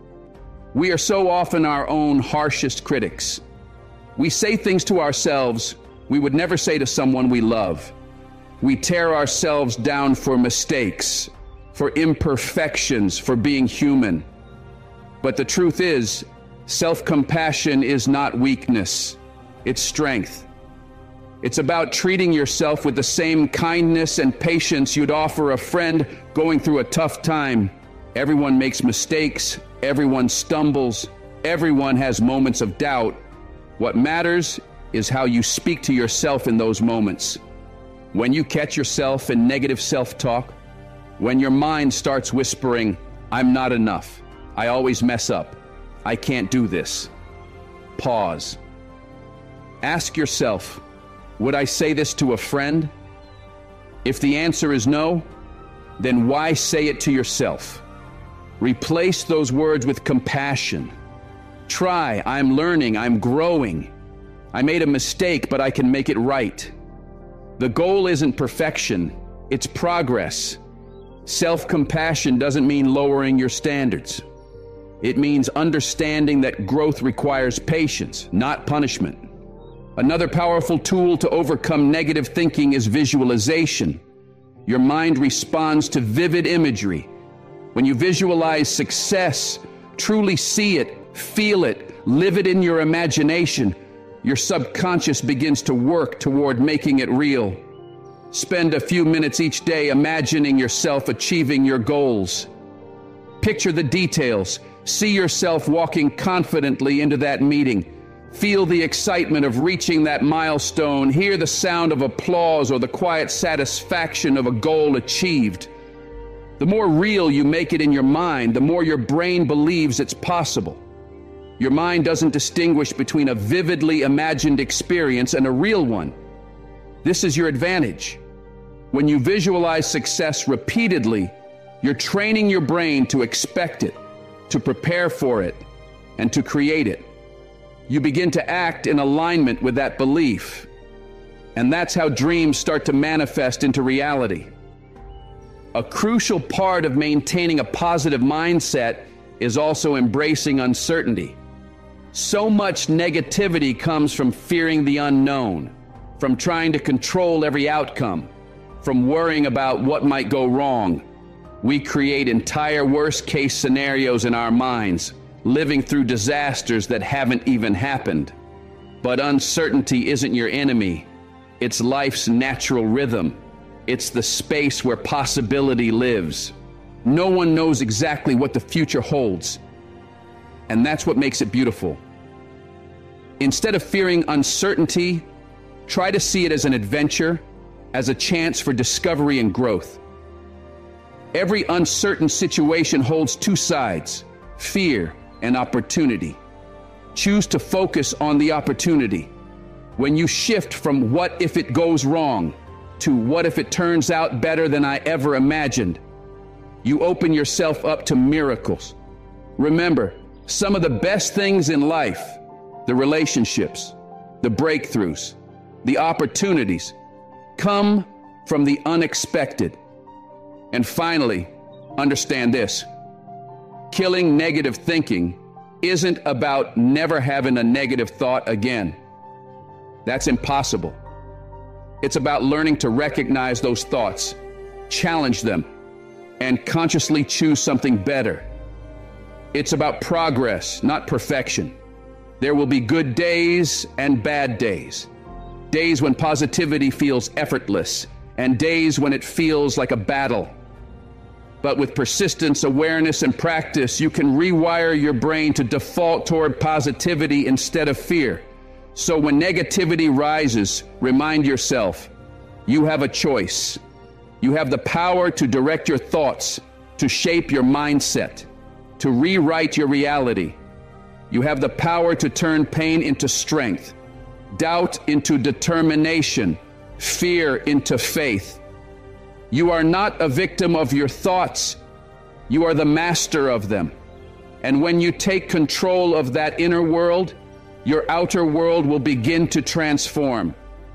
We are so often our own harshest critics. We say things to ourselves we would never say to someone we love. We tear ourselves down for mistakes, for imperfections, for being human. But the truth is, self-compassion is not weakness, it's strength. It's about treating yourself with the same kindness and patience you'd offer a friend going through a tough time. Everyone makes mistakes, everyone stumbles, everyone has moments of doubt. What matters is how you speak to yourself in those moments. When you catch yourself in negative self-talk, when your mind starts whispering, "I'm not enough, I always mess up, I can't do this," pause. Ask yourself, would I say this to a friend? If the answer is no, then why say it to yourself? Replace those words with compassion. Try, I'm learning, I'm growing. I made a mistake, but I can make it right. The goal isn't perfection, it's progress. Self-compassion doesn't mean lowering your standards. It means understanding that growth requires patience, not punishment. Another powerful tool to overcome negative thinking is visualization. Your mind responds to vivid imagery. When you visualize success, truly see it, feel it, live it in your imagination, your subconscious begins to work toward making it real. Spend a few minutes each day imagining yourself achieving your goals. Picture the details. See yourself walking confidently into that meeting. Feel the excitement of reaching that milestone. Hear the sound of applause or the quiet satisfaction of a goal achieved. The more real you make it in your mind, the more your brain believes it's possible. Your mind doesn't distinguish between a vividly imagined experience and a real one. This is your advantage. When you visualize success repeatedly, you're training your brain to expect it, to prepare for it, and to create it. You begin to act in alignment with that belief. And that's how dreams start to manifest into reality. A crucial part of maintaining a positive mindset is also embracing uncertainty. So much negativity comes from fearing the unknown, from trying to control every outcome, from worrying about what might go wrong. We create entire worst-case scenarios in our minds, living through disasters that haven't even happened. But uncertainty isn't your enemy. It's life's natural rhythm. It's the space where possibility lives. No one knows exactly what the future holds. And that's what makes it beautiful. Instead of fearing uncertainty, try to see it as an adventure, as a chance for discovery and growth. Every uncertain situation holds two sides, fear and opportunity. Choose to focus on the opportunity. When you shift from what if it goes wrong to what if it turns out better than I ever imagined, you open yourself up to miracles. Remember, some of the best things in life, the relationships, the breakthroughs, the opportunities, come from the unexpected. And finally, understand this. Killing negative thinking isn't about never having a negative thought again. That's impossible. It's about learning to recognize those thoughts, challenge them, and consciously choose something better. It's about progress, not perfection. There will be good days and bad days. Days when positivity feels effortless, and days when it feels like a battle. But with persistence, awareness, and practice, you can rewire your brain to default toward positivity instead of fear. So when negativity rises, remind yourself, you have a choice. You have the power to direct your thoughts, to shape your mindset, to rewrite your reality. You have the power to turn pain into strength, doubt into determination, fear into faith. You are not a victim of your thoughts. You are the master of them. And when you take control of that inner world, your outer world will begin to transform.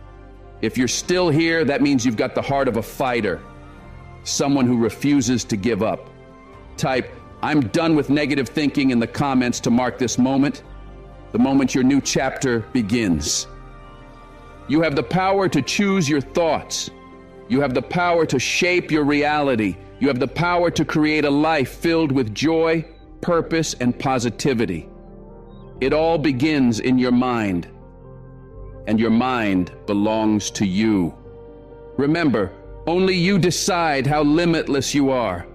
If you're still here, that means you've got the heart of a fighter, someone who refuses to give up. Type, "I'm done with negative thinking" in the comments to mark this moment, the moment your new chapter begins. You have the power to choose your thoughts. You have the power to shape your reality. You have the power to create a life filled with joy, purpose, and positivity. It all begins in your mind. and your mind belongs to you. Remember, only you decide how limitless you are.